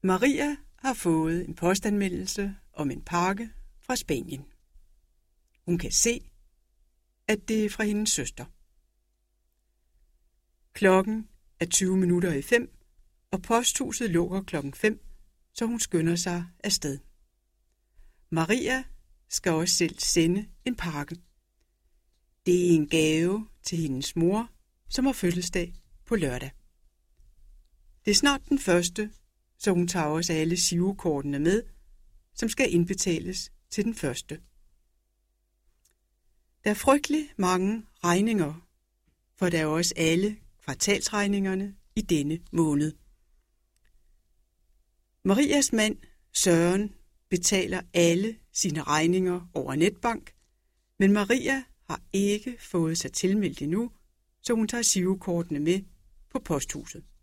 Maria har fået en postanmeldelse om en pakke fra Spanien. Hun kan se, at det er fra hendes søster. Klokken er 5:20, og posthuset lukker 5:00, så hun skynder sig afsted. Maria skal også selv sende en pakke. Det er en gave til hendes mor, som har fødselsdag på lørdag. Det er snart den første, så hun tager også alle girokortene med, som skal indbetales til den første. Der er frygtelig mange regninger, for der er også alle kvartalsregningerne i denne måned. Marias mand, Søren, betaler alle sine regninger over netbank, men Maria har ikke fået sig tilmeldt endnu, så hun tager girokortene med på posthuset.